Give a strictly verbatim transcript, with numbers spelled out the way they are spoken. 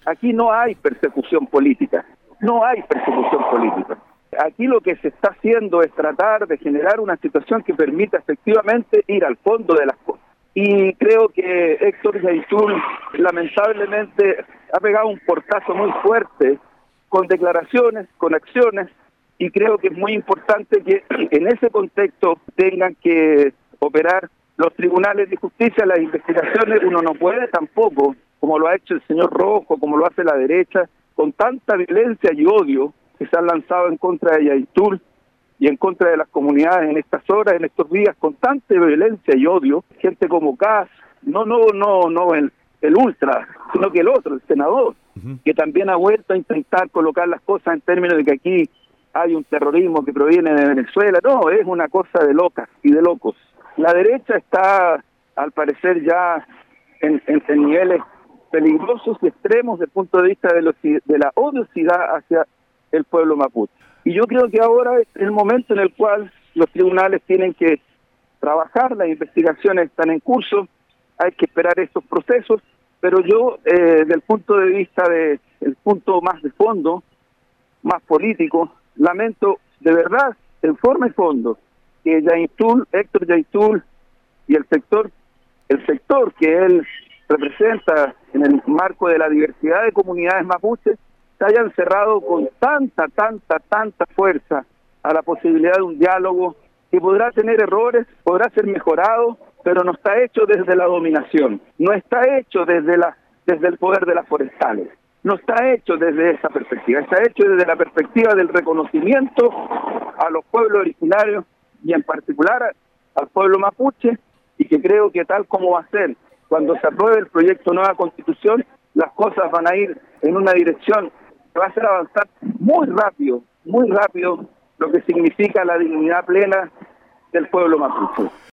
Aquí no hay persecución política, no hay persecución política. Aquí lo que se está haciendo es tratar de generar una situación que permita efectivamente ir al fondo de las cosas. Y creo que Héctor Yaitul lamentablemente ha pegado un portazo muy fuerte con declaraciones, con acciones, y creo que es muy importante que en ese contexto tengan que operar los tribunales de justicia, las investigaciones. Uno no puede tampoco, como lo ha hecho el señor Rojo, como lo hace la derecha, con tanta violencia y odio que se han lanzado en contra de Yaitul y en contra de las comunidades en estas horas, en estos días, con tanta violencia y odio, gente como Kass, no, no, no, no el, el ultra, sino que el otro, el senador, uh-huh. que también ha vuelto a intentar colocar las cosas en términos de que aquí hay un terrorismo que proviene de Venezuela. No, es una cosa de locas y de locos. La derecha está, al parecer, ya en, en, en niveles peligrosos y extremos desde el punto de vista de, los, de la odiosidad hacia el pueblo mapuche. Y yo creo que ahora es el momento en el cual los tribunales tienen que trabajar, las investigaciones están en curso, hay que esperar estos procesos, pero yo, eh, desde el punto de vista de el punto más de fondo, más político, lamento de verdad, en forma y fondo, que Yaitul, Héctor Yaitul y el sector, el sector que él representa en el marco de la diversidad de comunidades mapuches, se hayan cerrado con tanta, tanta, tanta fuerza a la posibilidad de un diálogo que podrá tener errores, podrá ser mejorado, pero no está hecho desde la dominación, no está hecho desde la desde el poder de las forestales, no está hecho desde esa perspectiva, está hecho desde la perspectiva del reconocimiento a los pueblos originarios y en particular al pueblo mapuche, y que creo que tal como va a ser cuando se apruebe el proyecto de nueva constitución, las cosas van a ir en una dirección que va a hacer avanzar muy rápido, muy rápido lo que significa la dignidad plena del pueblo mapuche.